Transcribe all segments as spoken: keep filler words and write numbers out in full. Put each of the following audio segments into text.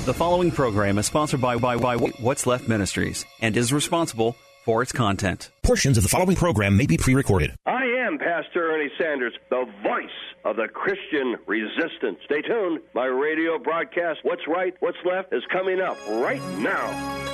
The following program is sponsored by, by, by What's Left Ministries and is responsible for its content. Portions of the following program may be pre-recorded. I am Pastor Ernie Sanders, the voice of the Christian resistance. Stay tuned. My radio broadcast, What's Right, What's Left, is coming up right now.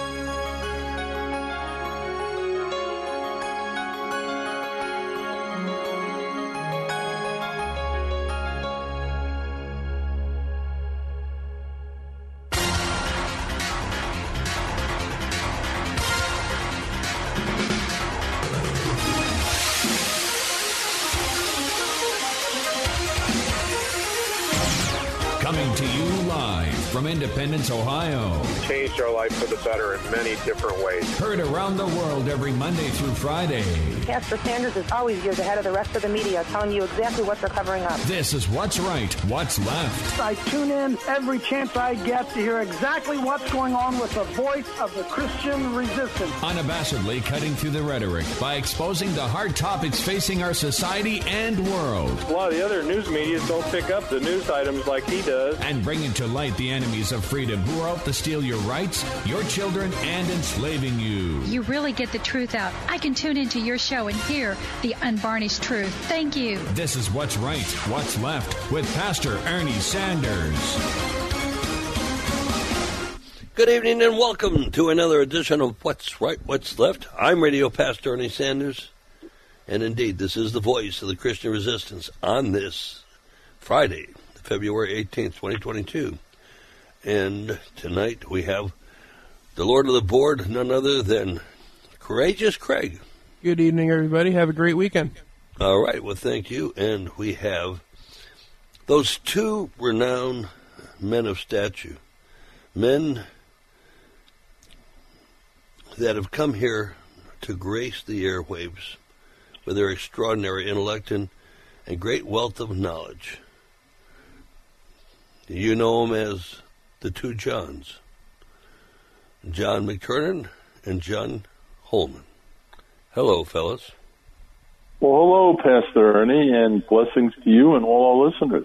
Coming to you live from Independence, Ohio. Changed our life for the better in many different ways. Heard around the world every Monday through Friday. Pastor Sanders is always years ahead of the rest of the media, telling you exactly what they're covering up. This is What's Right, What's Left. I tune in every chance I get to hear exactly what's going on with the voice of the Christian resistance. Unabashedly cutting through the rhetoric by exposing the hard topics facing our society and world. A lot of the other news media don't pick up the news items like he does. And bringing to light the enemies of freedom who are out to steal your rights, your children, and enslaving you. You really get the truth out. I can tune into your show and hear the unvarnished truth. Thank you. This is What's Right, What's Left with Pastor Ernie Sanders. Good evening and welcome to another edition of What's Right, What's Left. I'm Radio Pastor Ernie Sanders, and indeed this is the voice of the Christian resistance on this Friday, February eighteenth, twenty twenty-two. And tonight we have the Lord of the Board, none other than Courageous Craig. Good evening, everybody. Have a great weekend. All right, well, thank you. And we have those two renowned men of stature, men that have come here to grace the airwaves with their extraordinary intellect and, and great wealth of knowledge. You know them as the two Johns, John McTernan and John Holman. Hello, fellas. Well, hello, Pastor Ernie, and blessings to you and all our listeners.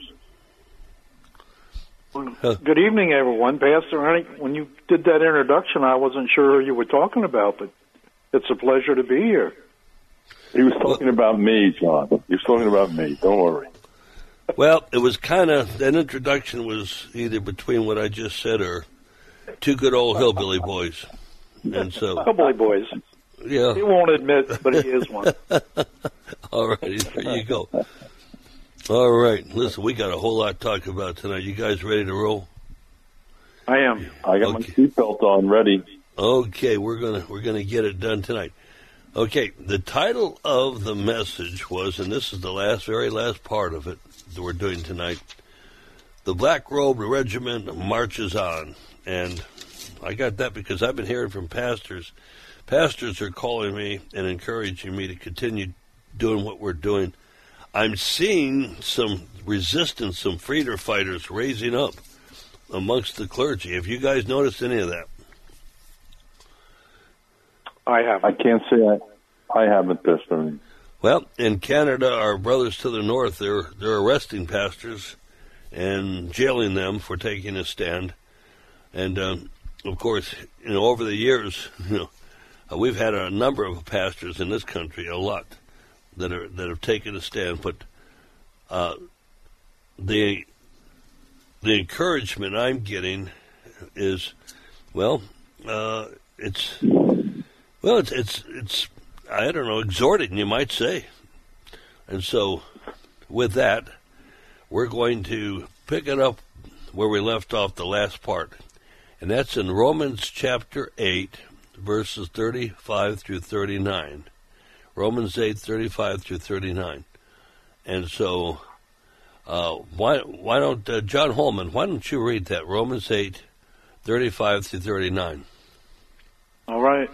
Good evening, everyone. Pastor Ernie, when you did that introduction, I wasn't sure who you were talking about, but it's a pleasure to be here. He was talking about me, John. He was talking about me. Don't worry. Well, it was kind of, that introduction was either between what I just said or two good old hillbilly boys. And so. Hillbilly boys. Yeah. He won't admit, but he is one. All right, there you go. All right, listen, we got a whole lot to talk about tonight. You guys ready to roll? I am. I got okay. my seatbelt on, ready. Okay, we're gonna we're gonna get it done tonight. Okay, the title of the message was, and this is the last, very last part of it that we're doing tonight, The Black Robe Regiment Marches On. And I got that because I've been hearing from pastors. Pastors are calling me and encouraging me to continue doing what we're doing. I'm seeing some resistance, some freedom fighters raising up amongst the clergy. Have you guys noticed any of that? I have. I can't say I, I haven't, Pastor Ernie. Well, in Canada, our brothers to the north, they're they're arresting pastors and jailing them for taking a stand. And um, of course, you know, over the years, you know, uh, we've had a number of pastors in this country, a lot, that are that have taken a stand. But uh, the the encouragement I'm getting is, well, uh, it's well, it's it's it's. I don't know, exhorting, you might say. And so, with that, we're going to pick it up where we left off the last part. And that's in Romans chapter eight, verses thirty-five through thirty-nine. Romans eight, thirty-five through thirty-nine. And so, uh, why why don't, uh, John Holman, why don't you read that, Romans eight, thirty-five through thirty-nine. All right.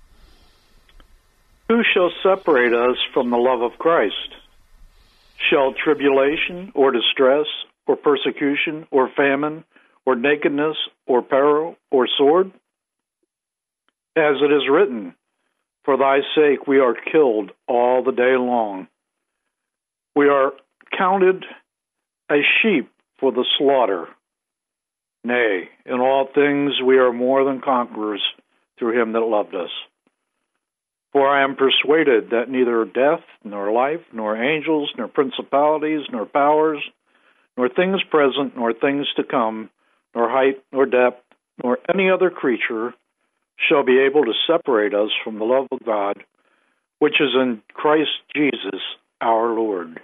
Who shall separate us from the love of Christ? Shall tribulation, or distress, or persecution, or famine, or nakedness, or peril, or sword? As it is written, for thy sake we are killed all the day long. We are counted as sheep for the slaughter. Nay, in all things we are more than conquerors through him that loved us. For I am persuaded that neither death, nor life, nor angels, nor principalities, nor powers, nor things present, nor things to come, nor height, nor depth, nor any other creature shall be able to separate us from the love of God, which is in Christ Jesus our Lord.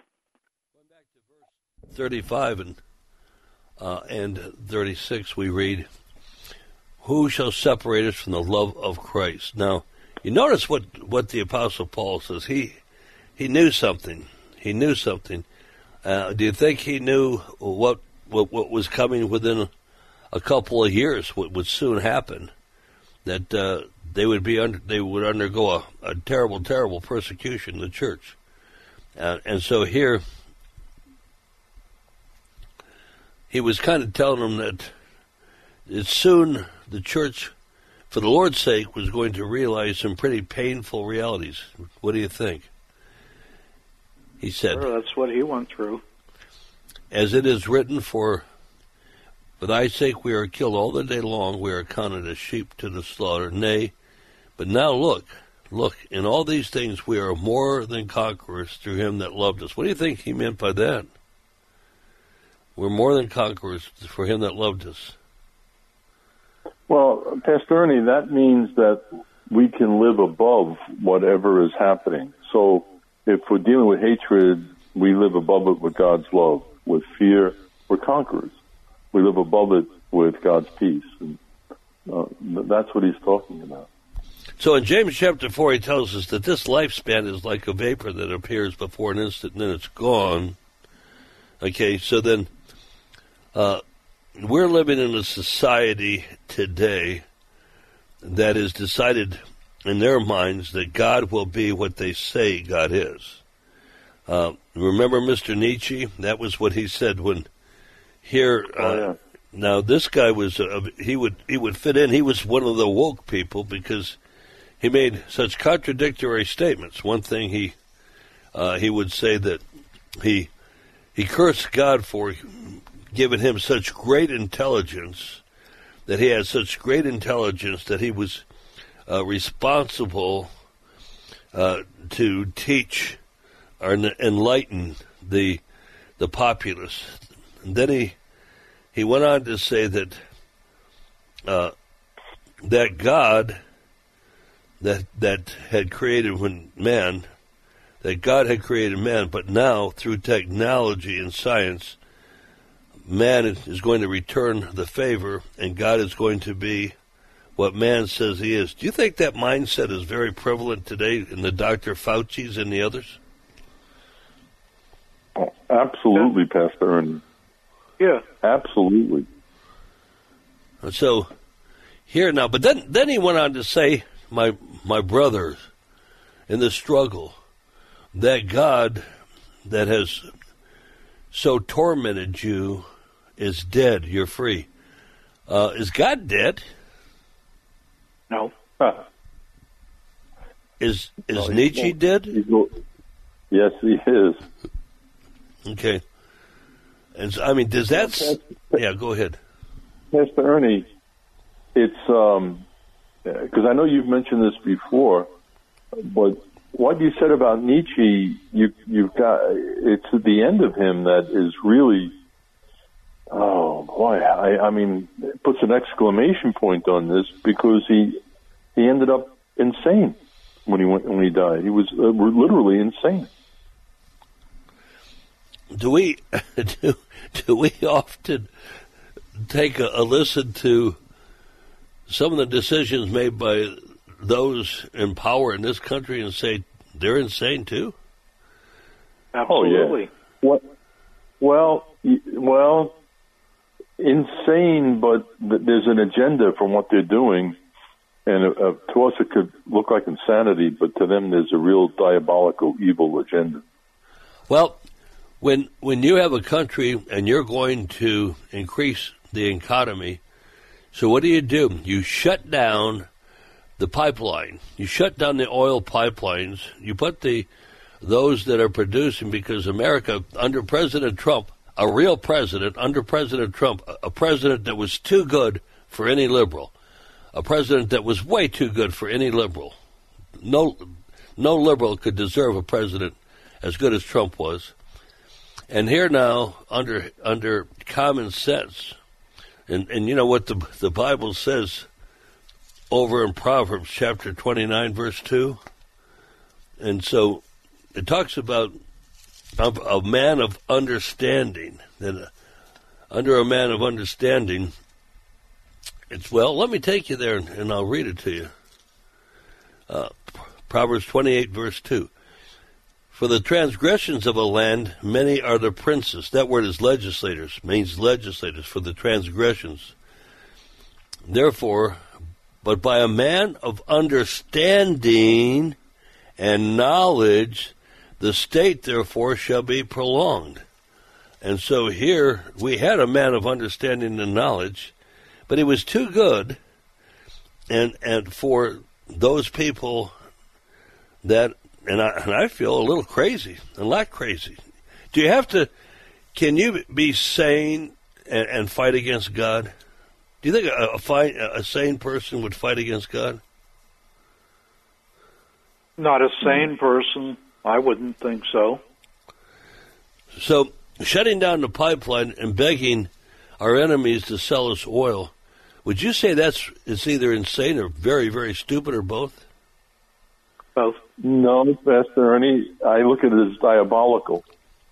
thirty-five and uh, and thirty-six we read, who shall separate us from the love of Christ? Now, you notice what, what the Apostle Paul says. He he knew something. He knew something. Uh, do you think he knew what what, what was coming within a, a couple of years? What would soon happen? That uh, they would be under, they would undergo a, a terrible, terrible persecution in the church. Uh, and so here, he was kind of telling them that it's soon the church, for the Lord's sake, was going to realize some pretty painful realities. What do you think? He said, sure, that's what he went through. As it is written, for for thy sake we are killed all the day long, we are counted as sheep to the slaughter. Nay, but now look, look, in all these things we are more than conquerors through him that loved us. What do you think he meant by that? We're more than conquerors for him that loved us. Well, Pastor Ernie, that means that we can live above whatever is happening. So if we're dealing with hatred, we live above it with God's love. With fear, we're conquerors. We live above it with God's peace. And, uh, that's what he's talking about. So in James chapter four, he tells us that this lifespan is like a vapor that appears before an instant and then it's gone. Okay, so then uh, we're living in a society today that is decided in their minds that God will be what they say God is. Uh, remember Mister Nietzsche? That was what he said when here. Uh, oh, yeah. Now this guy was uh, he would he would fit in. He was one of the woke people because he made such contradictory statements. One thing he uh, he would say that he he cursed God for giving him such great intelligence, that he had such great intelligence that he was uh, responsible uh, to teach or enlighten the the populace. And then he he went on to say that uh, that God that that had created when man, that God had created man, but now through technology and science, man is going to return the favor, and God is going to be what man says he is. Do you think that mindset is very prevalent today in the Doctor Fauci's and the others? Oh, absolutely, yeah. Pastor Ernie. Yeah. Absolutely. So, here now, but then then he went on to say, my my brothers, in the struggle, that God that has so tormented you is dead. You're free. Uh, is God dead? No. Huh. Is is no, Nietzsche dead? Yes, he is. Okay. And so, I mean, does that? Yeah, go ahead. Pastor Ernie, it's um, because I know you've mentioned this before, but what you said about Nietzsche, you you've got it's at the end of him that is really. Oh boy! I, I mean, it puts an exclamation point on this because he he ended up insane when he went when he died. He was uh, literally insane. Do we do, do we often take a, a listen to some of the decisions made by those in power in this country and say they're insane too? Absolutely. Oh, yeah. What? Well, well. Insane, but th- there's an agenda from what they're doing, and uh, to us it could look like insanity, but to them there's a real diabolical, evil agenda. Well, when when you have a country and you're going to increase the economy, so what do you do? You shut down the pipeline. You shut down the oil pipelines. You put the those that are producing, because America, under President Trump, a real president under President Trump, a president that was too good for any liberal, a president that was way too good for any liberal. No, no liberal could deserve a president as good as Trump was. And here now, under under common sense, and, and you know what the the Bible says over in Proverbs chapter twenty-nine, verse two? And so it talks about a, a man of understanding. That uh, under a man of understanding, it's, well, let me take you there and, and I'll read it to you. Uh, Proverbs twenty-eight, verse two. For the transgressions of a land, many are the princes. That word is legislators, means legislators, for the transgressions. Therefore, but by a man of understanding and knowledge, the state, therefore, shall be prolonged. And so here, we had a man of understanding and knowledge, but he was too good, and and for those people that, and I, and I feel a little crazy, a lot crazy. Do you have to, can you be sane and, and fight against God? Do you think a, a, fight, a sane person would fight against God? Not a sane person. I wouldn't think so. So, shutting down the pipeline and begging our enemies to sell us oil, would you say that's it's either insane or very, very stupid, or both? Both. No, Pastor Ernie, I look at it as diabolical.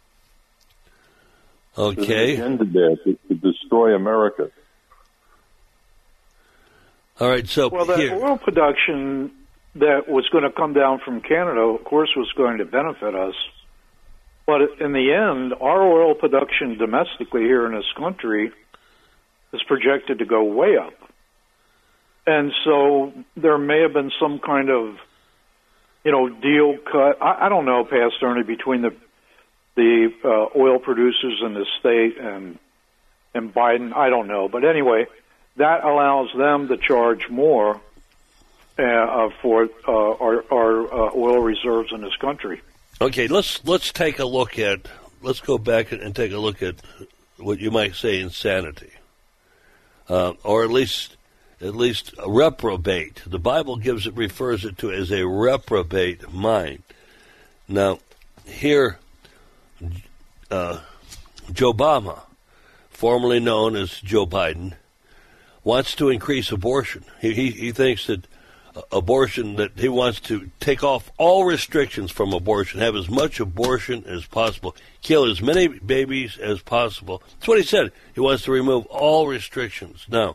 Okay. There's an agenda there to, to destroy America. All right, so well, the here. oil production that was going to come down from Canada, of course, was going to benefit us. But in the end, our oil production domestically here in this country is projected to go way up. And so there may have been some kind of, you know, deal cut. I, I don't know, Pastor Ernie, between the the uh, oil producers in the state and and Biden. I don't know, but anyway, that allows them to charge more uh, for uh, our, our uh, oil reserves in this country. Okay, let's let's take a look at let's go back and take a look at what you might say insanity, uh, or at least at least a reprobate. The Bible gives it refers it to as a reprobate mind. Now, here, uh, Joe Obama, formerly known as Joe Biden, wants to increase abortion. He he, he thinks that abortion, that he wants to take off all restrictions from abortion, have as much abortion as possible, kill as many babies as possible. That's what he said. He wants to remove all restrictions. Now,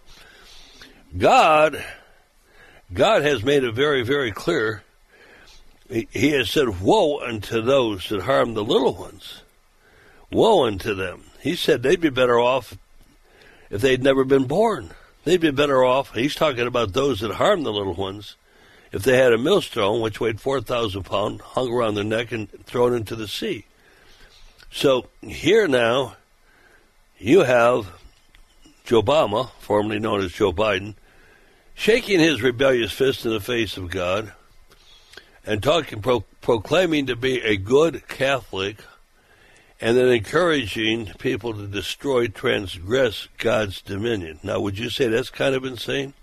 God, God has made it very, very clear. He, he has said, woe unto those that harm the little ones. Woe unto them. He said they'd be better off if they'd never been born. They'd be better off, he's talking about those that harm the little ones, if they had a millstone, which weighed four thousand pounds, hung around their neck and thrown into the sea. So here now, you have Joe Obama, formerly known as Joe Biden, shaking his rebellious fist in the face of God and talking, pro- proclaiming to be a good Catholic, and then encouraging people to destroy, transgress God's dominion. Now, would you say that's kind of insane?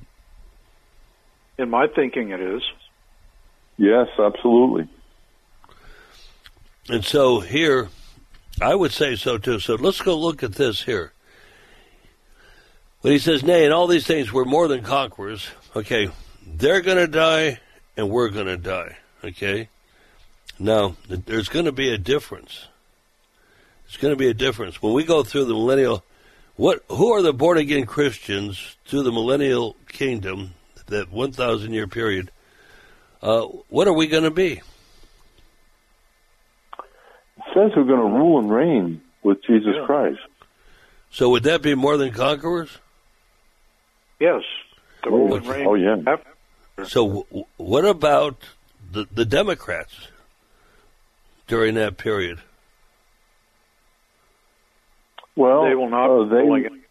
In my thinking, it is. Yes, absolutely. And so here, I would say so too. So let's go look at this here. When he says, nay, in all these things we're more than conquerors, okay, they're going to die and we're going to die, okay? Now, there's going to be a difference. It's going to be a difference. When we go through the millennial, what? Who are the born-again Christians through the millennial kingdom, that one thousand year period? Uh, what are we going to be? It says we're going to rule and reign with Jesus yeah. Christ. So would that be more than conquerors? Yes. The oh, rule and reign. Oh, yeah. So w- what about the, the Democrats during that period? Well, they will not uh, be ruling it.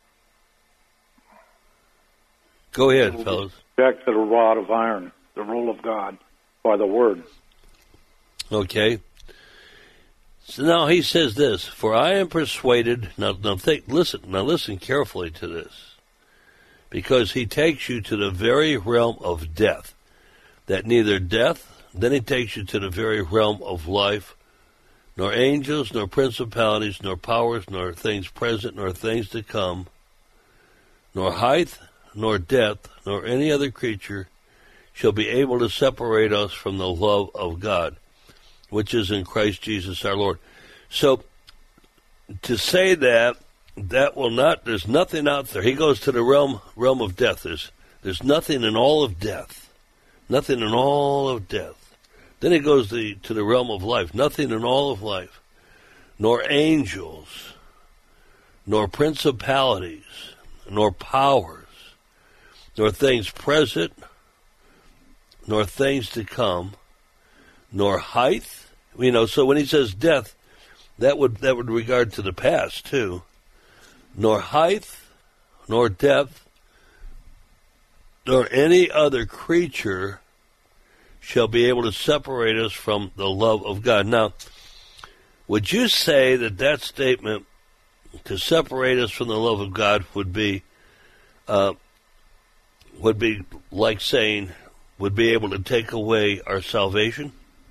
Go ahead, fellas. Back to the rod of iron, the rule of God by the word. Okay. So now he says this, for I am persuaded, now, now think, listen, now listen carefully to this, because he takes you to the very realm of death, that neither death, then he takes you to the very realm of life, nor angels, nor principalities, nor powers, nor things present, nor things to come, nor height, nor depth, nor any other creature shall be able to separate us from the love of God, which is in Christ Jesus our Lord. So, to say that, that will not, there's nothing out there. He goes to the realm realm of death. There's, there's nothing in all of death. Nothing in all of death. Then he goes to, to the realm of life. Nothing in all of life. Nor angels, nor principalities, nor powers, nor things present, nor things to come, nor height. You know, so when he says death, that would that would regard to the past too. Nor height, nor depth, nor any other creature shall be able to separate us from the love of God. Now, would you say that that statement, to separate us from the love of God, would be uh, would be like saying, would be able to take away our salvation?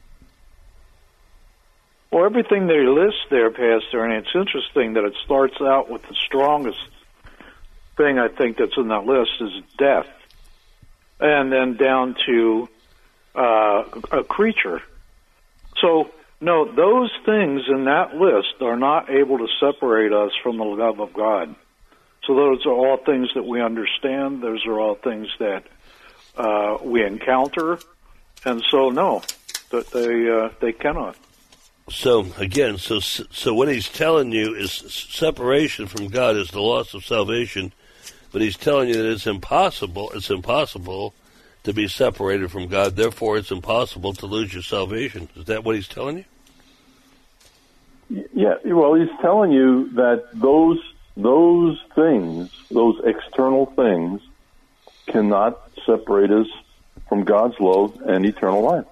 Well, everything they list there, Pastor, and it's interesting that it starts out with the strongest thing I think that's in that list is death, and then down to uh, a creature. So, no, those things in that list are not able to separate us from the love of God. So those are all things that we understand. Those are all things that uh, we encounter. And so, no, that they uh, they cannot. So, again, so so what he's telling you is separation from God is the loss of salvation, but he's telling you that it's impossible, it's impossible to be separated from God, therefore it's impossible to lose your salvation. Is that what he's telling you? Yeah, well, he's telling you that those those things, those external things, cannot separate us from God's love and eternal life.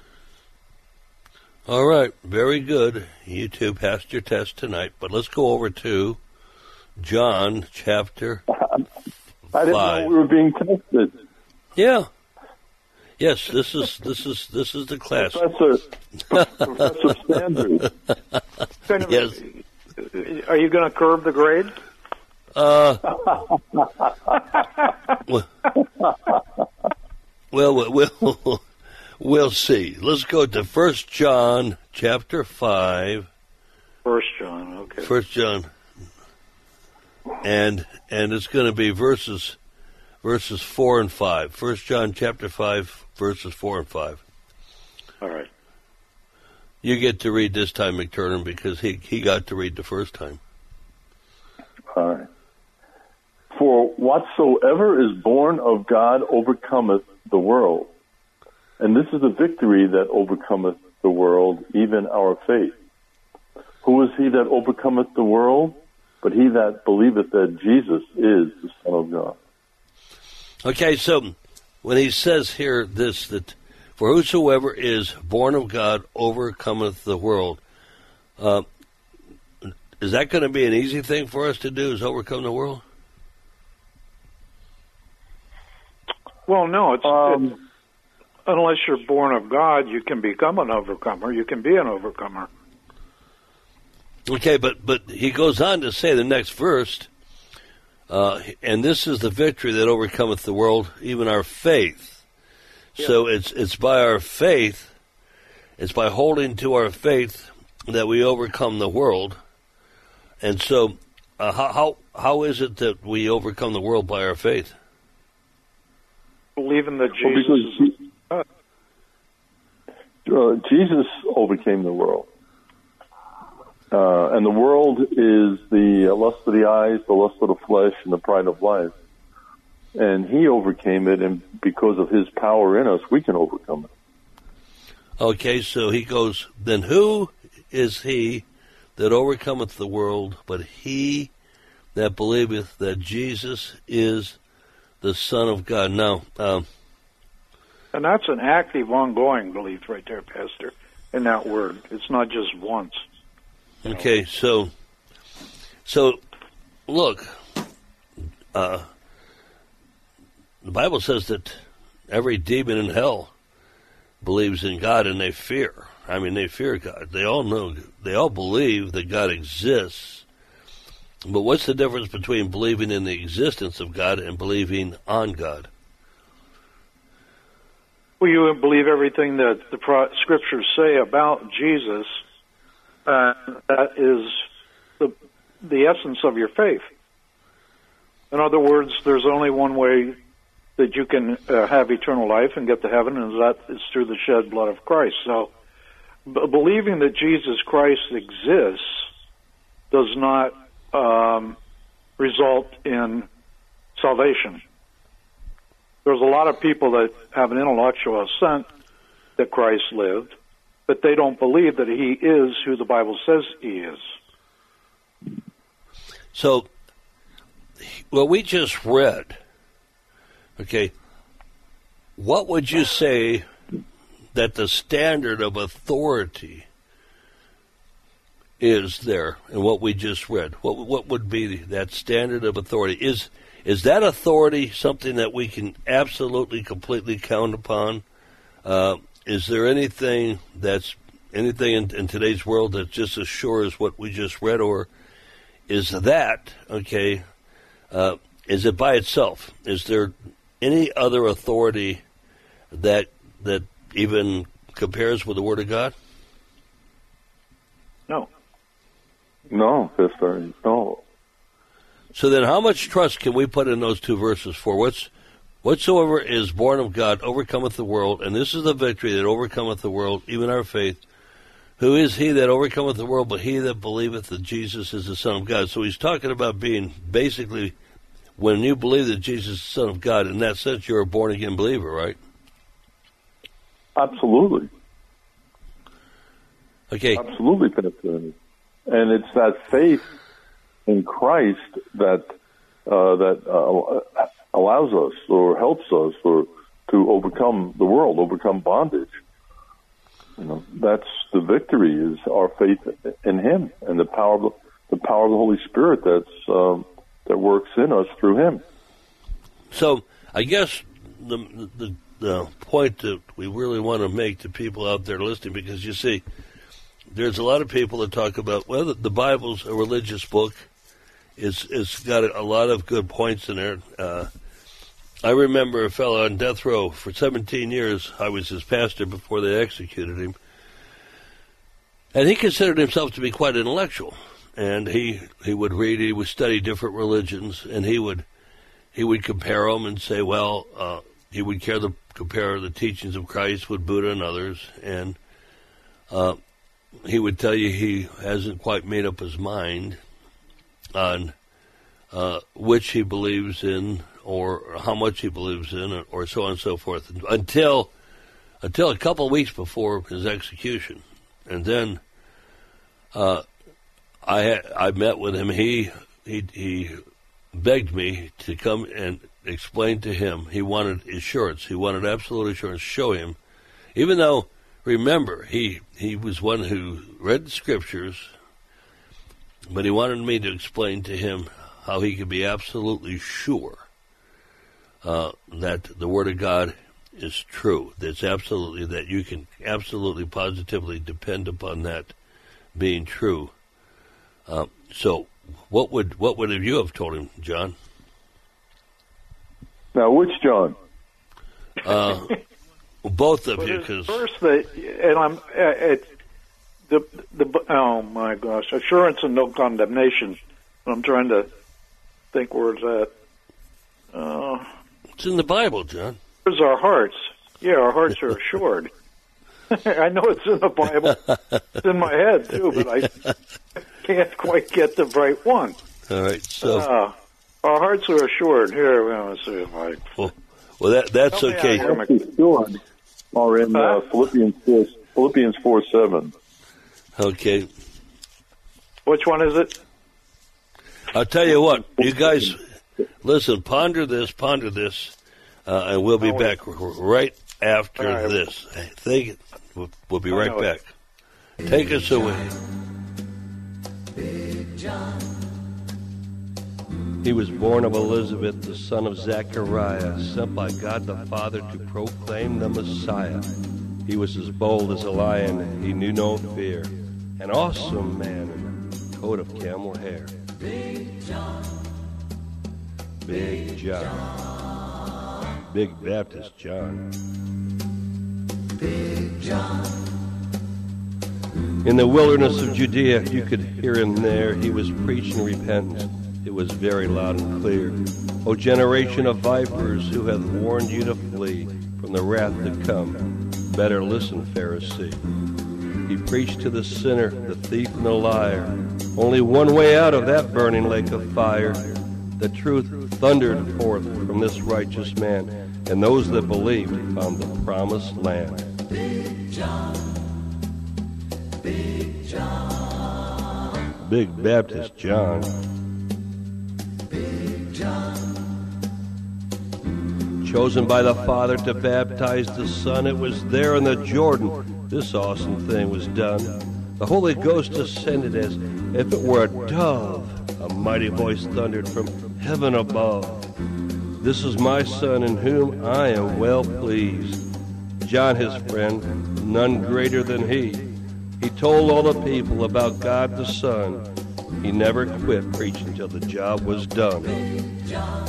All right, very good. You two passed your test tonight, but let's go over to John chapter five. I didn't know we were being tested. Yeah. Yes, this is this is this is the class. Professor, Professor Sanders. Yes. Are you going to curb the grade? Uh. well, well, we'll, we'll see. Let's go to First John chapter five. First John, okay. First John, and and it's going to be verses verses four and five. First John chapter five, verses four and five. All right. You get to read this time, McTurnan, because he, he got to read the first time. All right. For whatsoever is born of God overcometh the world. And this is the victory that overcometh the world, even our faith. Who is he that overcometh the world? But he that believeth that Jesus is the Son of God. Okay, so when he says here this, that for whosoever is born of God overcometh the world, uh, is that going to be an easy thing for us to do, is overcome the world? Well, no, it's, um, it's unless you're born of God, you can become an overcomer. You can be an overcomer. Okay, but but he goes on to say the next verse, uh, and this is the victory that overcometh the world, even our faith. Yeah. So it's it's by our faith, it's by holding to our faith that we overcome the world. And so, uh, how, how how is it that we overcome the world by our faith? Believing that Jesus well, is uh, Jesus overcame the world. Uh, and the world is the lust of the eyes, the lust of the flesh, and the pride of life. And he overcame it, and because of his power in us, we can overcome it. Okay, so he goes, then who is he that overcometh the world, but he that believeth that Jesus is the Son of God? Now, um, and that's an active, ongoing belief right there, Pastor, in that word. It's not just once. Okay, so, so, look, uh, the Bible says that every demon in hell believes in God and they fear. I mean, they fear God. They all know, they all believe that God exists. But what's the difference between believing in the existence of God and believing on God? Well, you believe everything that the pro- scriptures say about Jesus. Uh, that is the the essence of your faith. In other words, there's only one way that you can uh, have eternal life and get to heaven, and that is through the shed blood of Christ. So, b- believing that Jesus Christ exists does not um, result in salvation. There's a lot of people that have an intellectual assent that Christ lived, but they don't believe that he is who the Bible says he is. So, what we just read, okay, what would you say that the standard of authority is there in what we just read? What what would be that standard of authority? Is is that authority something that we can absolutely, completely count upon? Uh, is there anything that's anything in, in today's world that's just as sure as what we just read, or is that okay? Uh, is it by itself? Is there any other authority that that even compares with the Word of God? No. No, Sister, no. So then how much trust can we put in those two verses for? What's, whatsoever is born of God overcometh the world, and this is the victory that overcometh the world, even our faith. Who is he that overcometh the world but he that believeth that Jesus is the Son of God? So he's talking about being basically, when you believe that Jesus is the Son of God, in that sense you're a born-again believer, right? Absolutely. Okay. Absolutely, Pastor. And it's that faith in Christ that uh, that uh, allows us or helps us or to overcome the world, overcome bondage. You know, that's the victory, is our faith in Him and the power of the, the power of the Holy Spirit that's um, that works in us through Him. So I guess the the the point that we really want to make to people out there listening, because you see, there's a lot of people that talk about, well, the Bible's a religious book. It's it's got a lot of good points in there. Uh, I remember a fellow on death row for seventeen years. I was his pastor before they executed him. And he considered himself to be quite intellectual. And he, he would read, he would study different religions, and he would he would compare them and say, well, uh, he would care the, compare the teachings of Christ with Buddha and others. And uh, he would tell you he hasn't quite made up his mind on uh, which he believes in, or how much he believes in, or so on and so forth, until until a couple of weeks before his execution. And then uh, I I met with him. He he he begged me to come and explain to him. He wanted assurance. He wanted absolute assurance. Show him, even though, remember, he he was one who read the scriptures, but he wanted me to explain to him how he could be absolutely sure uh, that the Word of God is true. That's absolutely, that you can absolutely, positively depend upon that being true. Uh, so, what would what would you have told him, John? Now, which John? Uh, both of you, because first, that, and I'm it, the the oh my gosh, assurance and no condemnation. I'm trying to think where it's at. Uh, it's in the Bible, John. Where's our hearts? Yeah, our hearts are assured. I know it's in the Bible. It's in my head too, but I can't quite get the right one. All right, so uh, our hearts are assured. Here, let's see if I. Well, well that that's Tell okay. Assured are in uh, Philippians four, Philippians four seven. Okay. Which one is it? I'll tell you what, you guys, listen, ponder this, ponder this, uh, and we'll be oh, back r- right after right. this. Thank you. We'll, we'll be right back. It. Take us away. He was born of Elizabeth, the son of Zechariah, sent by God the Father to proclaim the Messiah. He was as bold as a lion, he knew no fear, an awesome man in a coat of camel hair. Big John, Big John, Big Baptist John. Big John. In the wilderness of Judea, you could hear him there. He was preaching repentance. It was very loud and clear. O generation of vipers, who hath warned you to flee from the wrath to come, better listen, Pharisee. He preached to the sinner, the thief, and the liar. Only one way out of that burning lake of fire. The truth thundered forth from this righteous man, and those that believed found the promised land. Big John, Big John, Big Baptist John. Big John. Chosen by the Father to baptize the Son, it was there in the Jordan this awesome thing was done. The Holy Ghost descended as if it were a dove. A mighty voice thundered from heaven above. This is my Son in whom I am well pleased. John, his friend, none greater than he. He told all the people about God the Son. He never quit preaching till the job was done. Big John,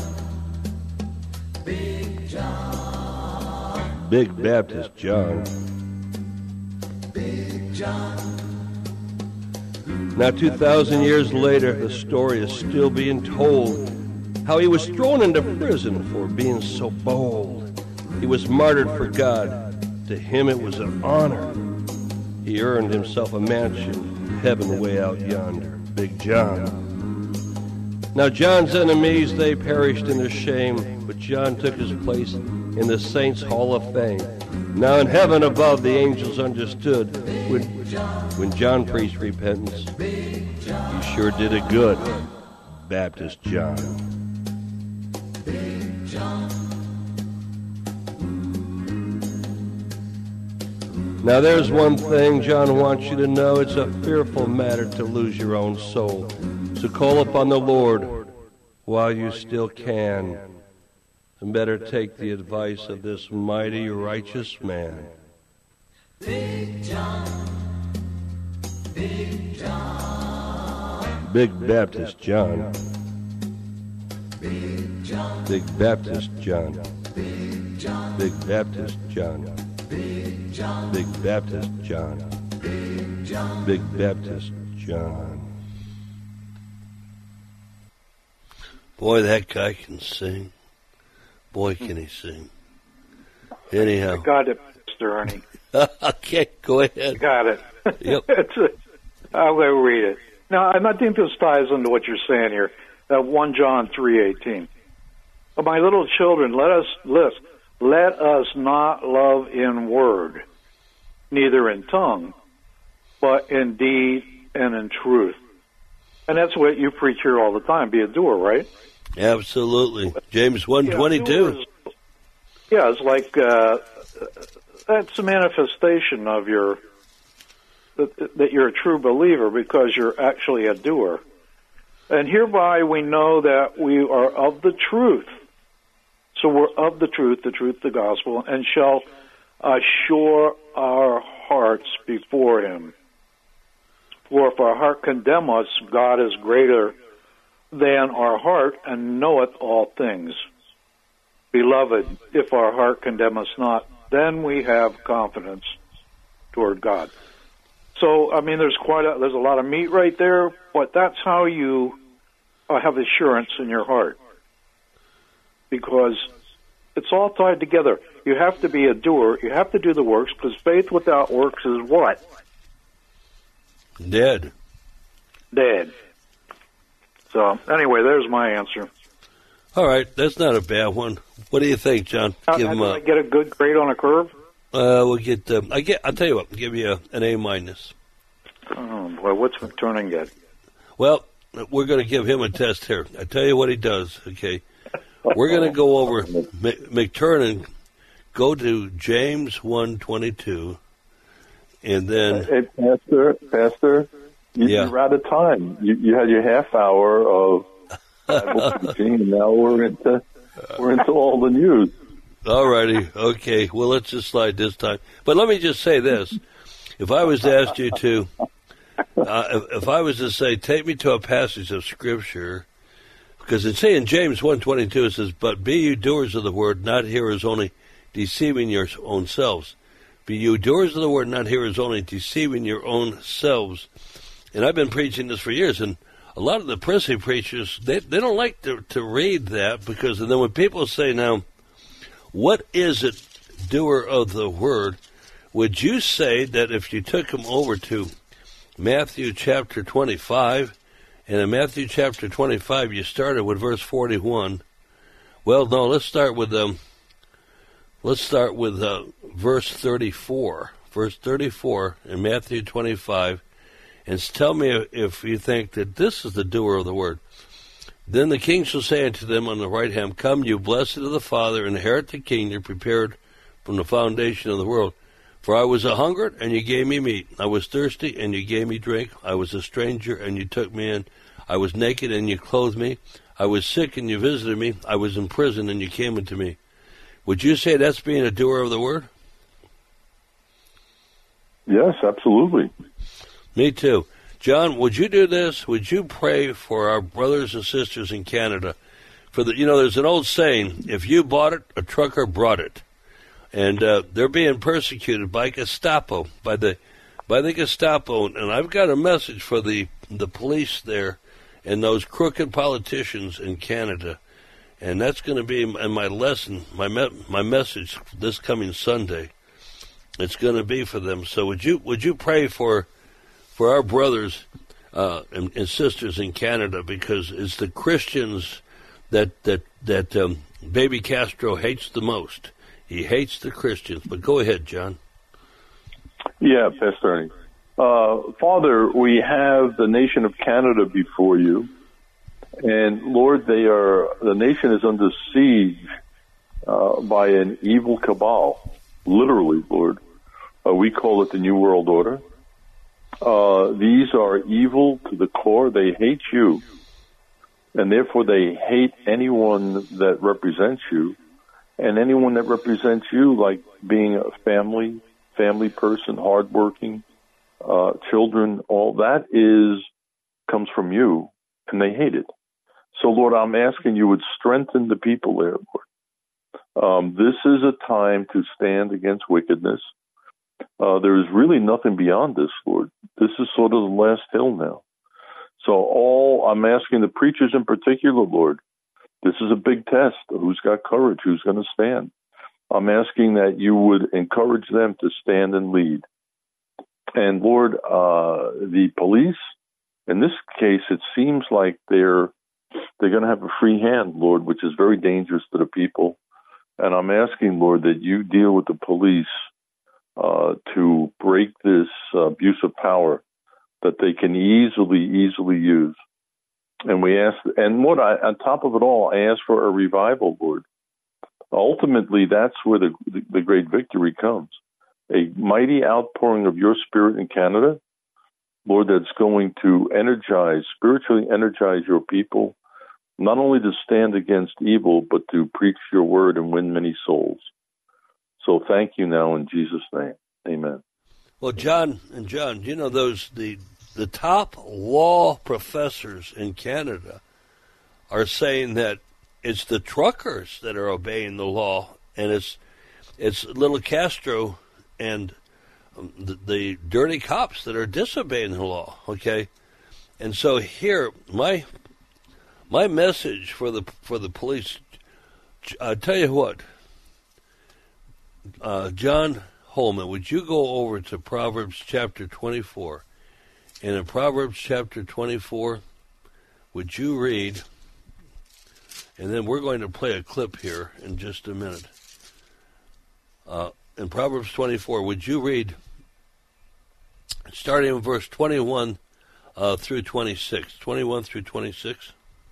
Big John, Big Baptist John. Big John. Now, two thousand years later, the story is still being told. How he was thrown into prison for being so bold. He was martyred for God. To him it was an honor. He earned himself a mansion, heaven way out yonder. Big John. Now John's enemies, they perished in their shame, but John took his place in the Saints' Hall of Fame. Now in heaven above, the angels understood when, when John preached repentance. He sure did it good, Baptist John. Big John. Now there's one thing John wants you to know. It's a fearful matter to lose your own soul. So call upon the Lord while you still can. And better take the advice of this mighty righteous man. Big John, Big John, Big Baptist John, Big John, Big Baptist John, Big John, Big Baptist John, Big John, Big Baptist John, Big John, Big Baptist John. Boy, that guy can sing. Boy, can he sing. Anyhow. I got it, Mister Ernie. Okay, go ahead. Got it. Yep. It's a, I'll go read it. Now, I think this ties into what you're saying here. Uh, First John three eighteen. My little children, let us list. Let us not love in word, neither in tongue, but in deed and in truth. And that's what you preach here all the time. Be a doer, right? Absolutely. James one twenty-two. Yeah, yeah, it's like uh, that's a manifestation of your that, that you're a true believer because you're actually a doer. And hereby we know that we are of the truth. So we're of the truth, the truth, the gospel, and shall assure our hearts before him. For if our heart condemn us, God is greater than our heart and knoweth all things. Beloved, if our heart condemn us not, then we have confidence toward God. So, I mean, there's quite a, there's a lot of meat right there, but that's how you uh, have assurance in your heart. Because it's all tied together. You have to be a doer. You have to do the works, because faith without works is what? Dead. Dead. So, anyway, there's my answer. All right, that's not a bad one. What do you think, John? How, give how him do a, I get a good grade on a curve? Uh, we'll get. Um, I get. I'll tell you what. I'll give you a, an A minus. Oh boy, what's McTurnan get? Well, we're going to give him a test here. I tell you what he does. Okay, we're going to go over M- McTurnan. Go to James one twenty two, and then hey, Pastor, Pastor, You, Yeah. You're out of time. You, you had your half hour of Bible teaching, and now we're into we're into all the news. All righty. Okay. Well, let's just slide this time. But let me just say this. If I was to ask you to, uh, if, if I was to say, take me to a passage of Scripture, because it's saying in James one twenty-two, it says, but be you doers of the word, not hearers only, deceiving your own selves. Be you doers of the word, not hearers only, deceiving your own selves. And I've been preaching this for years, and a lot of the prissy preachers, they, they don't like to, to read that, because and then when people say, now, what is it, doer of the word? Would you say that if you took them over to Matthew chapter twenty-five, and in Matthew chapter twenty-five you started with verse forty-one, well, no, let's start with um, let's start with uh, verse thirty-four, verse thirty-four in Matthew twenty-five, and tell me if you think that this is the doer of the word. Then the king shall say unto them on the right hand, come, you blessed of the Father, inherit the kingdom prepared from the foundation of the world. For I was a hungered, and you gave me meat. I was thirsty, and you gave me drink. I was a stranger, and you took me in. I was naked, and you clothed me. I was sick, and you visited me. I was in prison, and you came unto me. Would you say that's being a doer of the word? Yes, absolutely. Me too. John, would you do this? Would you pray for our brothers and sisters in Canada? For the, you know, there's an old saying, if you bought it, a trucker brought it. And uh, they're being persecuted by Gestapo, by the by the Gestapo. And I've got a message for the, the police there and those crooked politicians in Canada. And that's going to be in my lesson, my me- my message this coming Sunday. It's going to be for them. So would you would you pray for for our brothers uh, and, and sisters in Canada, because it's the Christians that that that um, Baby Castro hates the most. He hates the Christians. But go ahead, John. Yeah, Pastor Ernie. Uh, Father, we have the nation of Canada before you. And Lord, they are the nation is under siege uh, by an evil cabal, literally, Lord. Uh, we call it the New World Order. Uh, these are evil to the core. They hate you, and therefore they hate anyone that represents you, and anyone that represents you, like being a family, family person, hardworking, uh, children. All that is comes from you, and they hate it. So, Lord, I'm asking you would strengthen the people there, Lord. Um, this is a time to stand against wickedness. Uh, there is really nothing beyond this, Lord. This is sort of the last hill now. So all I'm asking the preachers in particular, Lord, this is a big test. Who's got courage? Who's going to stand? I'm asking that you would encourage them to stand and lead. And, Lord, uh, the police, in this case, it seems like they're they're going to have a free hand, Lord, which is very dangerous to the people. And I'm asking, Lord, that you deal with the police uh, to break this uh, abuse of power that they can easily, easily use. And we ask, and Lord, I, on top of it all, I ask for a revival, Lord. Ultimately, that's where the, the, the great victory comes. A mighty outpouring of your spirit in Canada, Lord, that's going to energize, spiritually energize your people, not only to stand against evil, but to preach your word and win many souls. So thank you now in Jesus' name. Amen. Well, John, and John, you know, those the the top law professors in Canada are saying that it's the truckers that are obeying the law, and it's it's little Castro and the, the dirty cops that are disobeying the law. Okay, and so here my my message for the for the police. I tell you what, uh, John Holman, would you go over to Proverbs chapter twenty-four? And in Proverbs chapter twenty-four, would you read, and then we're going to play a clip here in just a minute. Uh, in Proverbs twenty-four, would you read, starting in verse twenty-one uh, through twenty-six, twenty-one through twenty-six?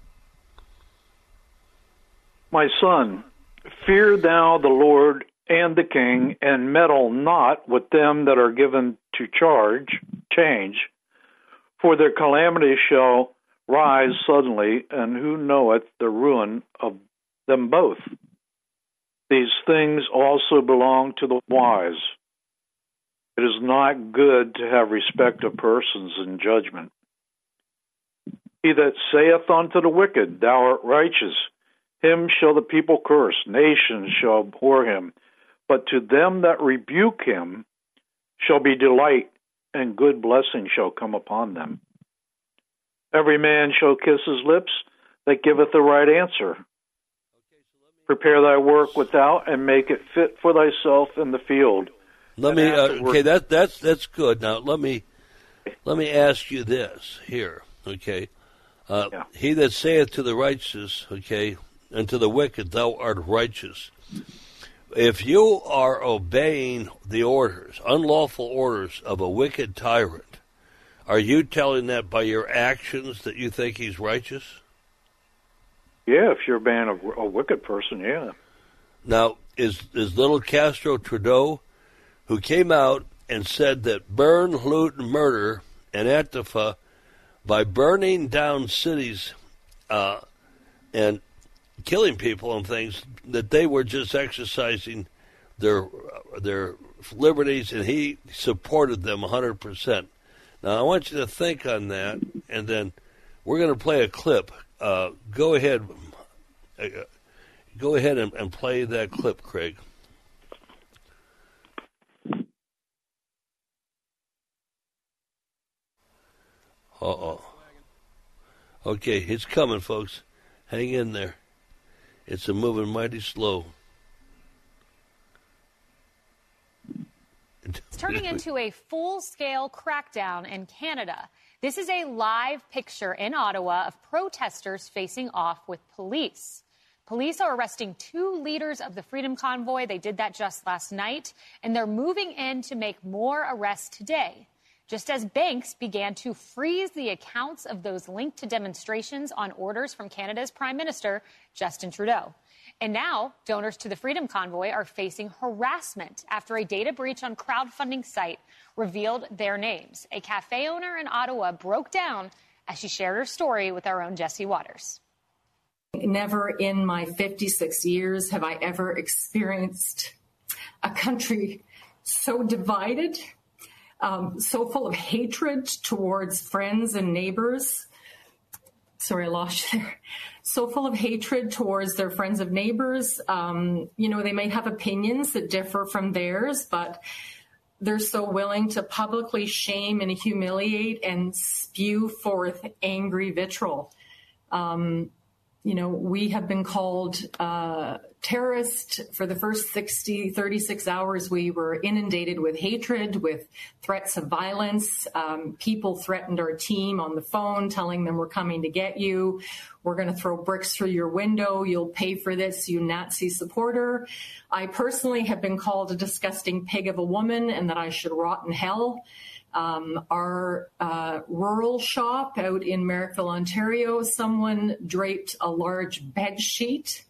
My son, fear thou the Lord and the king, and meddle not with them that are given to charge, change. For their calamity shall rise suddenly, and who knoweth the ruin of them both? These things also belong to the wise. It is not good to have respect of persons in judgment. He that saith unto the wicked, Thou art righteous, him shall the people curse, nations shall abhor him. But to them that rebuke him shall be delight, and good blessing shall come upon them. Every man shall kiss his lips that giveth the right answer. Prepare thy work without, and make it fit for thyself in the field. Let me. Uh, okay, that that's that's good. Now let me let me ask you this here. Okay, uh, yeah. He that saith to the righteous, okay, and to the wicked, Thou art righteous. If you are obeying the orders, unlawful orders of a wicked tyrant, are you telling that by your actions that you think he's righteous? Yeah, if you're being a, a wicked person, yeah. Now, is is little Castro Trudeau, who came out and said that burn, loot, and murder, and Antifa, by burning down cities uh, and killing people and things, that they were just exercising their their liberties, and he supported them one hundred percent. Now, I want you to think on that, and then we're going to play a clip. Uh, go ahead. Uh, go ahead and, and play that clip, Craig. Uh-oh. Okay, it's coming, folks. Hang in there. It's a moving mighty slow. It's turning into a full-scale crackdown in Canada. This is a live picture in Ottawa of protesters facing off with police. Police are arresting two leaders of the Freedom Convoy. They did that just last night, and they're moving in to make more arrests today, just as banks began to freeze the accounts of those linked to demonstrations on orders from Canada's Prime Minister, Justin Trudeau. And now, donors to the Freedom Convoy are facing harassment after a data breach on crowdfunding site revealed their names. A cafe owner in Ottawa broke down as she shared her story with our own Jesse Waters. Never in my fifty-six years have I ever experienced a country so divided, um, so full of hatred towards friends and neighbors. Sorry, I lost you there. So full of hatred towards their friends and neighbors. Um, you know, they may have opinions that differ from theirs, but they're so willing to publicly shame and humiliate and spew forth angry vitriol. Um, you know, we have been called uh, terrorist for the first sixty, thirty-six hours. We were inundated with hatred, with threats of violence. Um, people threatened our team on the phone, telling them we're coming to get you. We're going to throw bricks through your window. You'll pay for this, you Nazi supporter. I personally have been called a disgusting pig of a woman and that I should rot in hell. Um, our uh, rural shop out in Merrickville, Ontario, someone draped a large bed sheet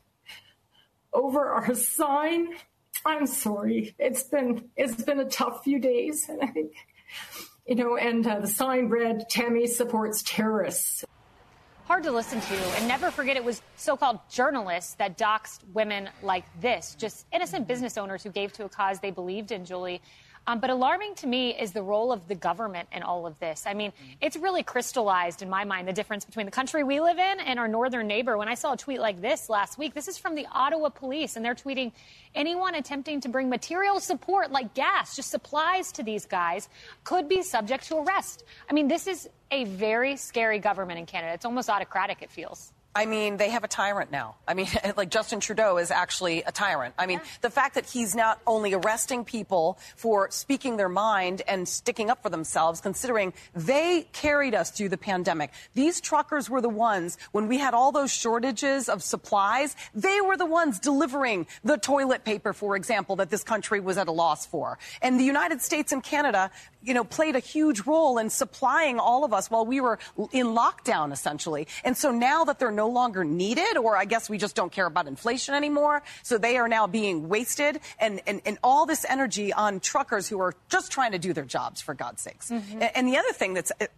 over our sign. I'm sorry. It's been it's been a tough few days, and I think, you know, and uh, the sign read, "Tammy supports terrorists." Hard to listen to, and never forget it was so-called journalists that doxed women like this, just innocent business owners who gave to a cause they believed in, Julie. Um, but alarming to me is the role of the government in all of this. I mean, it's really crystallized in my mind the difference between the country we live in and our northern neighbor. When I saw a tweet like this last week, this is from the Ottawa police, and they're tweeting, anyone attempting to bring material support like gas, just supplies to these guys, could be subject to arrest. I mean, this is a very scary government in Canada. It's almost autocratic, it feels. I mean, they have a tyrant now. I mean, like Justin Trudeau is actually a tyrant. I mean, yeah. The fact that he's not only arresting people for speaking their mind and sticking up for themselves, considering they carried us through the pandemic. These truckers were the ones, when we had all those shortages of supplies, they were the ones delivering the toilet paper, for example, that this country was at a loss for. And the United States and Canada, you know, played a huge role in supplying all of us while we were in lockdown, essentially. And so now that they're no longer needed, or I guess we just don't care about inflation anymore, so they are now being wasted, and, and, and all this energy on truckers who are just trying to do their jobs, for God's sakes. Mm-hmm. And, and the other thing that's it, it,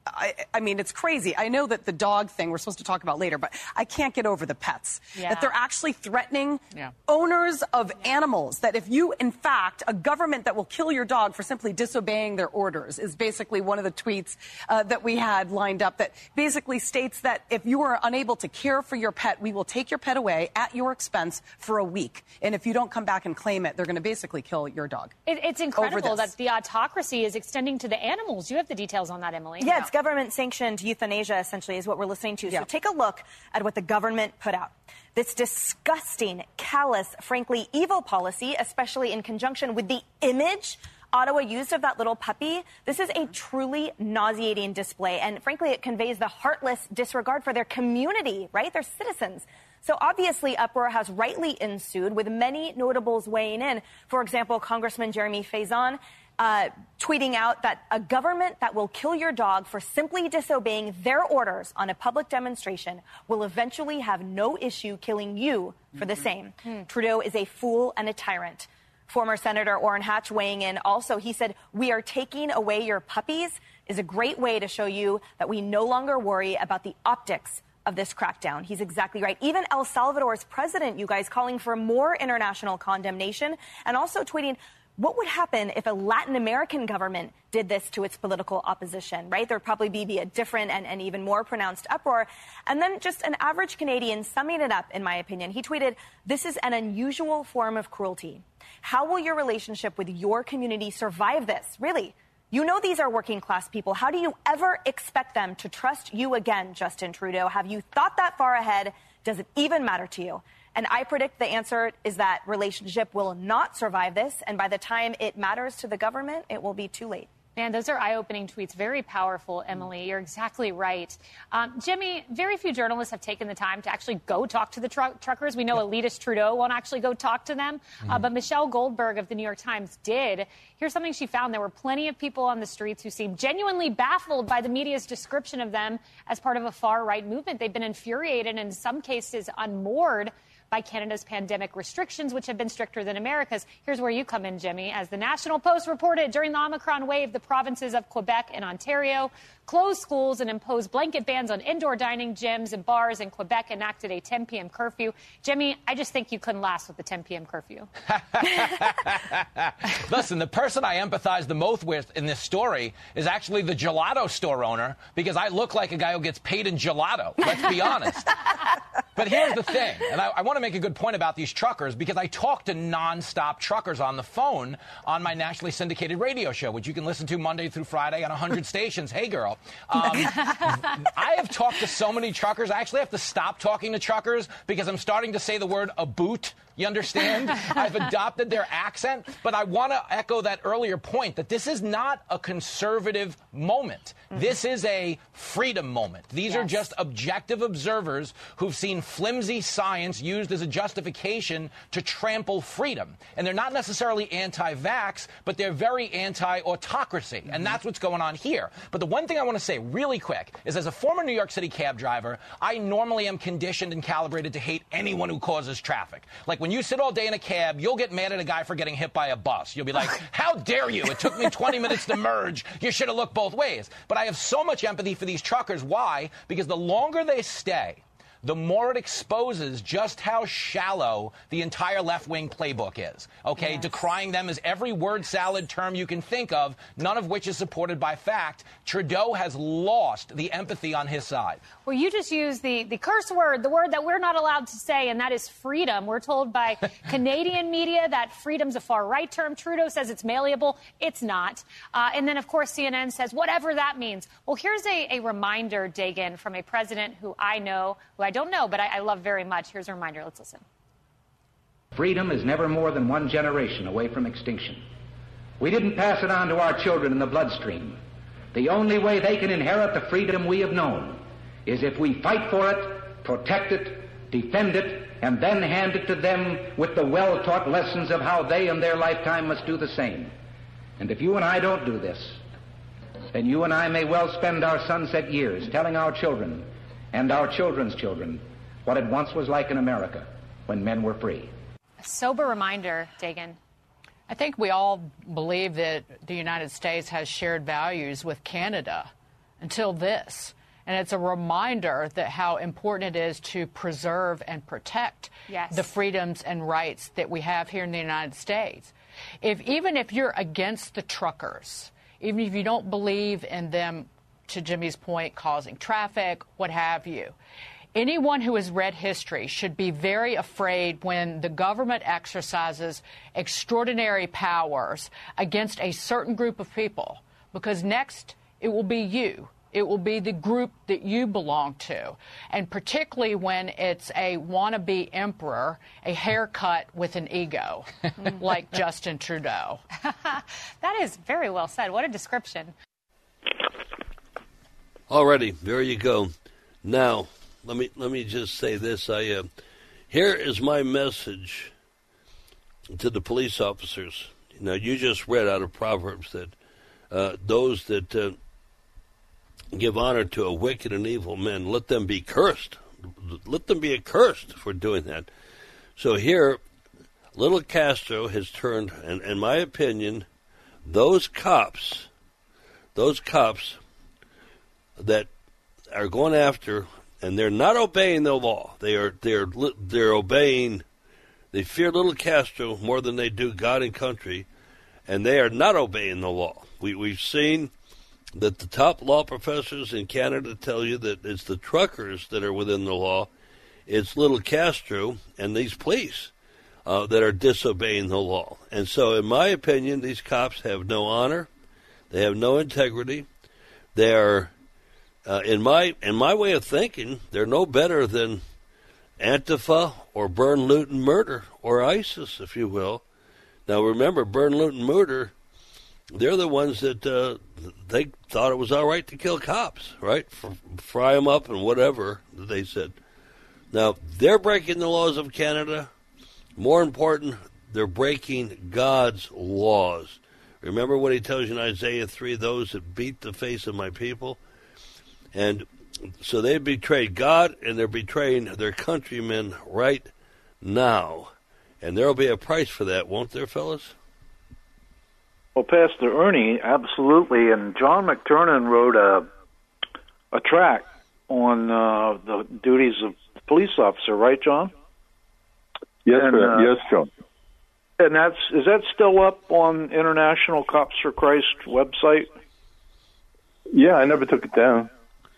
I, I mean, it's crazy. I know that the dog thing we're supposed to talk about later, but I can't get over the pets. Yeah. That they're actually threatening yeah. owners of animals. That if you, in fact, a government that will kill your dog for simply disobeying their orders is basically one of the tweets uh, that we had lined up that basically states that if you are unable to care for your pet, we will take your pet away at your expense for a week. And if you don't come back and claim it, they're going to basically kill your dog. It, it's incredible that the autocracy is extending to the animals. You have the details on that, Emily. Yeah, it's government-sanctioned euthanasia, essentially, is what we're listening to. Yeah. So take a look at what the government put out. This disgusting, callous, frankly, evil policy, especially in conjunction with the image Ottawa used of that little puppy. This is a truly nauseating display, and frankly, it conveys the heartless disregard for their community, right? Their citizens. So obviously, uproar has rightly ensued, with many notables weighing in. For example, Congressman Jeremy Faison uh, tweeting out that a government that will kill your dog for simply disobeying their orders on a public demonstration will eventually have no issue killing you for the same. Mm-hmm. Trudeau is a fool and a tyrant. Former Senator Orrin Hatch weighing in also, he said, "We are taking away your puppies is a great way to show you that we no longer worry about the optics of this crackdown." He's exactly right. Even El Salvador's president, you guys, calling for more international condemnation and also tweeting, what would happen if a Latin American government did this to its political opposition, right? There'd probably be, be a different and, and even more pronounced uproar. And then just an average Canadian summing it up, in my opinion. He tweeted, "This is an unusual form of cruelty. How will your relationship with your community survive this? Really? You know these are working class people. How do you ever expect them to trust you again, Justin Trudeau? Have you thought that far ahead? Does it even matter to you?" And I predict the answer is that relationship will not survive this. And by the time it matters to the government, it will be too late. Man, those are eye-opening tweets. Very powerful, Emily. You're exactly right. Um, Jimmy, very few journalists have taken the time to actually go talk to the tru- truckers. We know yep. elitist Trudeau won't actually go talk to them. Mm-hmm. Uh, but Michelle Goldberg of the New York Times did. Here's something she found. There were plenty of people on the streets who seemed genuinely baffled by the media's description of them as part of a far-right movement. They've been infuriated and in some cases unmoored by Canada's pandemic restrictions, which have been stricter than America's. Here's where you come in, Jimmy. As the National Post reported, during the Omicron wave, the provinces of Quebec and Ontario closed schools and imposed blanket bans on indoor dining, gyms, and bars, and Quebec enacted a ten p.m. curfew. Jimmy, I just think you couldn't last with the ten p.m. curfew. Listen, the person I empathize the most with in this story is actually the gelato store owner, because I look like a guy who gets paid in gelato. Let's be honest. But here's the thing, and I, I want to make a good point about these truckers, because I talk to nonstop truckers on the phone on my nationally syndicated radio show, which you can listen to Monday through Friday on one hundred stations. Hey, girl. Um, I have talked to so many truckers. I actually have to stop talking to truckers because I'm starting to say the word a boot. You understand? I've adopted their accent. But I want to echo that earlier point that this is not a conservative moment. Mm-hmm. This is a freedom moment. These yes. are just objective observers who've seen flimsy science used as a justification to trample freedom. And they're not necessarily anti-vax, but they're very anti-autocracy. Mm-hmm. And that's what's going on here. But the one thing I want to say really quick is, as a former New York City cab driver, I normally am conditioned and calibrated to hate anyone who causes traffic. Like, when you sit all day in a cab, you'll get mad at a guy for getting hit by a bus. You'll be like, how dare you? It took me twenty minutes to merge. You should have looked both ways. But I have so much empathy for these truckers. Why? Because the longer they stay, the more it exposes just how shallow the entire left-wing playbook is, okay? Yes. Decrying them as every word salad term you can think of, none of which is supported by fact. Trudeau has lost the empathy on his side. Well, you just used the, the curse word, the word that we're not allowed to say, and that is freedom. We're told by Canadian media that freedom's a far-right term. Trudeau says it's malleable. It's not. Uh, and then, of course, C N N says whatever that means. Well, here's a, a reminder, Dagan, from a president who I know, who I don't know, but I, I love very much. Here's a reminder. Let's listen. Freedom is never more than one generation away from extinction. We didn't pass it on to our children in the bloodstream. The only way they can inherit the freedom we have known is if we fight for it, protect it, defend it, and then hand it to them with the well-taught lessons of how they in their lifetime must do the same. And if you and I don't do this, then you and I may well spend our sunset years telling our children and our children's children what it once was like in America when men were free. A sober reminder, Dagan. I think we all believe that the United States has shared values with Canada. until this. And it's a reminder that how important it is to preserve and protect yes. the freedoms and rights that we have here in the United States. If even if you're against the truckers, even if you don't believe in them, to Jimmy's point, causing traffic, what have you, anyone who has read history should be very afraid when the government exercises extraordinary powers against a certain group of people, because next it will be you. It will be the group that you belong to, and particularly when it's a wannabe emperor, a haircut with an ego, like Justin Trudeau. That is very well said. What a description. Alrighty, there you go. Now, let me let me just say this. I uh, here is my message to the police officers. Now, you just read out of Proverbs that uh, those that uh, give honor to a wicked and evil man, let them be cursed. Let them be accursed for doing that. So here, little Castro has turned, and in my opinion, those cops, those cops that are going after, and they're not obeying the law. They are they're they're obeying. They fear little Castro more than they do God and country, and they are not obeying the law. We we've seen that the top law professors in Canada tell you that it's the truckers that are within the law. It's little Castro and these police uh, that are disobeying the law. And so, in my opinion, these cops have no honor. They have no integrity. They are, uh, in my in my way of thinking, they're no better than Antifa or burn, loot, and murder, or ISIS, if you will. Now, remember, burn, loot, and murder, they're the ones that uh, they thought it was all right to kill cops, right? F- fry them up and whatever they said. Now, they're breaking the laws of Canada. More important, they're breaking God's laws. Remember what he tells you in Isaiah three, those that beat the face of my people? And so they betrayed God, and they're betraying their countrymen right now. And there will be a price for that, won't there, fellas? Well, Pastor Ernie, absolutely. And John McTernan wrote a a tract on uh, the duties of the police officer, right, John? Yes, and, sir. Uh, yes, John. And that's is that still up on International Cops for Christ website? Yeah, I never took it down.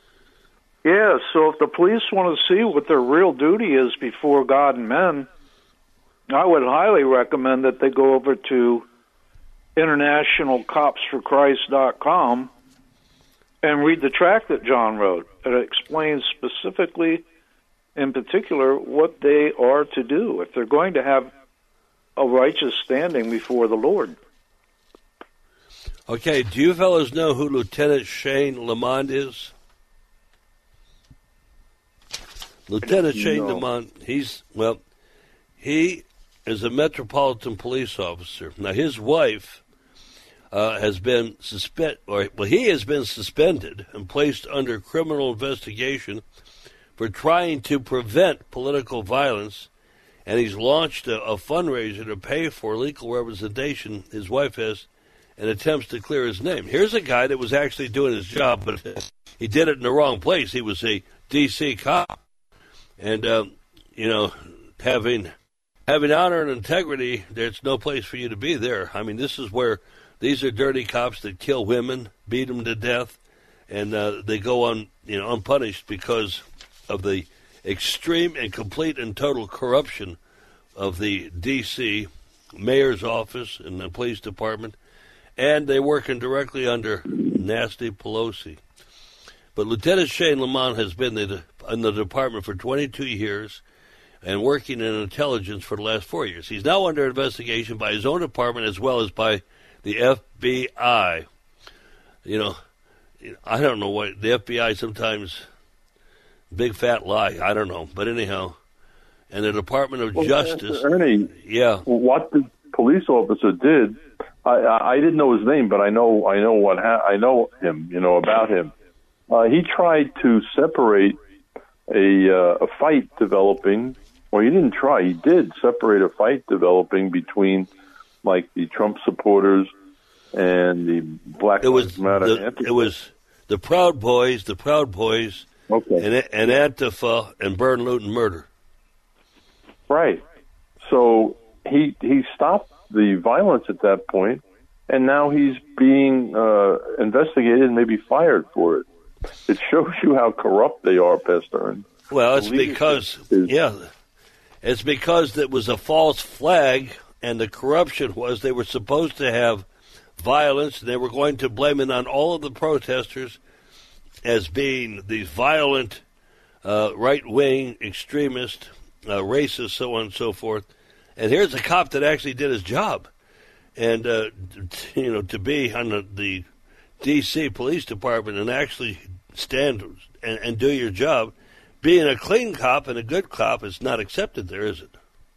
Yeah, so if the police want to see what their real duty is before God and men, I would highly recommend that they go over to international cops for christ dot com and read the tract that John wrote. It explains specifically, in particular, what they are to do if they're going to have a righteous standing before the Lord. Okay, do you fellas know who Lieutenant Shane Lamont is? Lieutenant Shane No. Lamont, he's, well, he is a Metropolitan Police officer. Now, his wife uh, has been suspended, or well, he has been suspended and placed under criminal investigation for trying to prevent political violence, and he's launched a, a fundraiser to pay for legal representation his wife has in attempts to clear his name. Here's a guy that was actually doing his job, but he did it in the wrong place. He was a D C cop. And, um, you know, having having honor and integrity, there's no place for you to be there. I mean, this is where these are dirty cops that kill women, beat them to death, and uh, they go on, you know, unpunished because of the extreme and complete and total corruption of the D C mayor's office and the police department, and they're working directly under nasty Pelosi. But Lieutenant Shane Lamont has been the, in the department for twenty-two years and working in intelligence for the last four years. He's now under investigation by his own department as well as by the F B I. You know, I don't know what, the F B I sometimes, big fat lie, I don't know. But anyhow, and the Department of well, Justice. Ernie, yeah. What the police officer did, I, I, I didn't know his name, but I know I know what ha- I know him, you know, about him. Uh, he tried to separate a, uh, a fight developing. Well, he didn't try. He did separate a fight developing between, like, the Trump supporters and the Black It was Lives Matter. the, it was the Proud Boys, the Proud Boys, okay. and, and Antifa, and burn, loot, and murder. Right. So he he stopped the violence at that point, and now he's being uh, investigated and maybe fired for it. It shows you how corrupt they are, Pastor Ernie. Well, it's because, is, yeah, it's because it was a false flag, and the corruption was they were supposed to have violence, and they were going to blame it on all of the protesters as being these violent, uh, right-wing extremists, uh, racist, so on and so forth. And here's a cop that actually did his job. And, uh, you know, to be on the, the D C Police Department and actually stand and, and do your job, being a clean cop and a good cop is not accepted there, is it?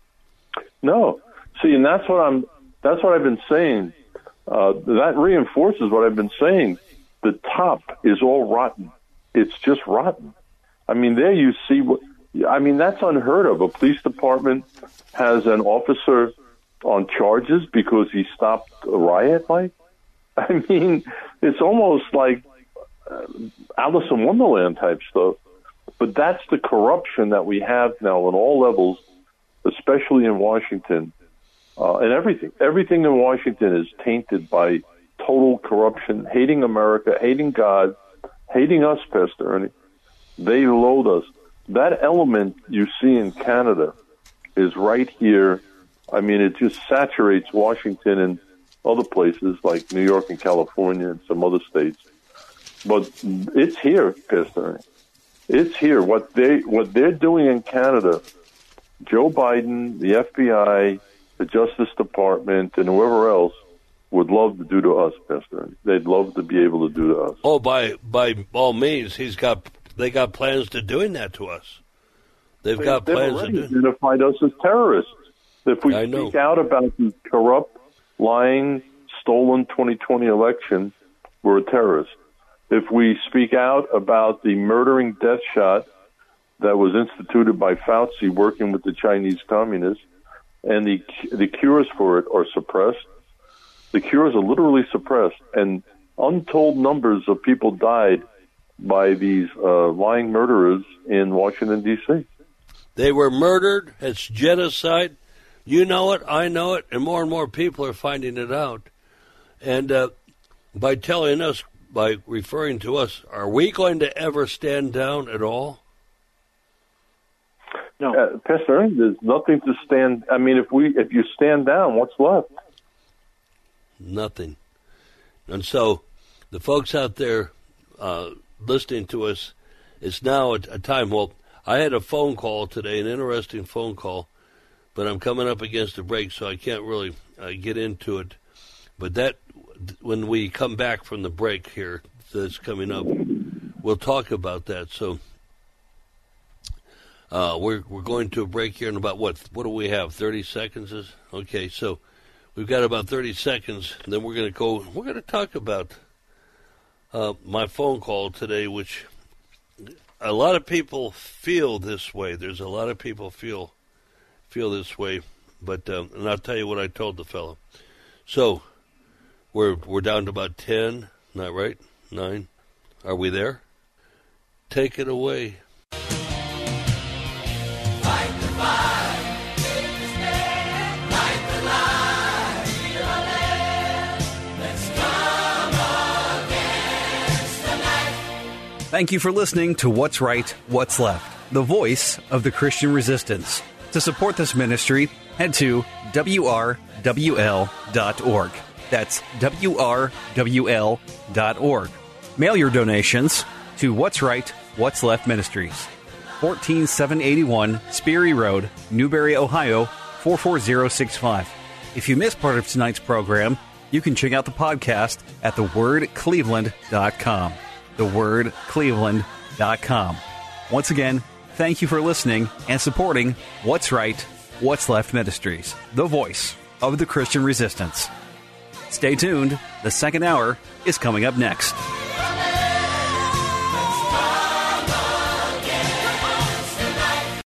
No. See, and that's what I'm, that's what I've been saying. Uh, that reinforces what I've been saying. The top is all rotten. It's just rotten. I mean, there you see what, I mean, that's unheard of. A police department has an officer on charges because he stopped a riot, like? I mean, it's almost like uh, Alice in Wonderland type stuff. But that's the corruption that we have now on all levels, especially in Washington. Uh, and everything. Everything in Washington is tainted by total corruption, hating America, hating God, hating us, Pastor Ernie. They loathe us. That element you see in Canada is right here. I mean, it just saturates Washington and other places like New York and California and some other states. But it's here, Pastor Ernie. It's here. What they what they're doing in Canada, Joe Biden, the F B I, the Justice Department, and whoever else would love to do to us, Pastor Ernie. They'd love to be able to do to us. Oh, by by all means, he's got they got plans to doing that to us. They've they, got plans they've to do. identified us as terrorists. If we I speak know. out about the corrupt, lying, stolen twenty twenty election, we're a terrorist. If we speak out about the murdering death shot that was instituted by Fauci working with the Chinese communists, and the the cures for it are suppressed, the cures are literally suppressed, and untold numbers of people died by these uh, lying murderers in Washington, D C They were murdered. It's genocide. You know it. I know it. And more and more people are finding it out. And uh, by telling us, by referring to us, are we going to ever stand down at all? No, uh, Pastor Ernie, there's nothing to stand. I mean, if we if you stand down, what's left? Nothing. And so, the folks out there uh, listening to us, it's now a, a time. Well, I had a phone call today, an interesting phone call, but I'm coming up against a break, so I can't really uh, get into it. But that, when we come back from the break here that's coming up, we'll talk about that. So uh, we're we're going to a break here in about, what, what do we have, thirty seconds? Is Okay, so we've got about thirty seconds, and then we're going to go, we're going to talk about uh, my phone call today, which a lot of people feel this way. There's a lot of people feel feel this way, but um, and I'll tell you what I told the fellow. So we're we're down to about ten, not right? Nine. Are we there? Take it away. Fight the fight, take the stand, fight the lie, feel our land. Let's come against the night. Thank you for listening to What's Right, What's Left, the voice of the Christian resistance. To support this ministry, head to W R W L dot org. That's W R W L dot org. Mail your donations to What's Right, What's Left Ministries, fourteen seven eighty-one Sperry Road, Newberry, Ohio, four four zero six five. If you missed part of tonight's program, you can check out the podcast at the word cleveland dot com. the word cleveland dot com. Once again, thank you for listening and supporting What's Right, What's Left Ministries, the voice of the Christian resistance. Stay tuned. The second hour is coming up next.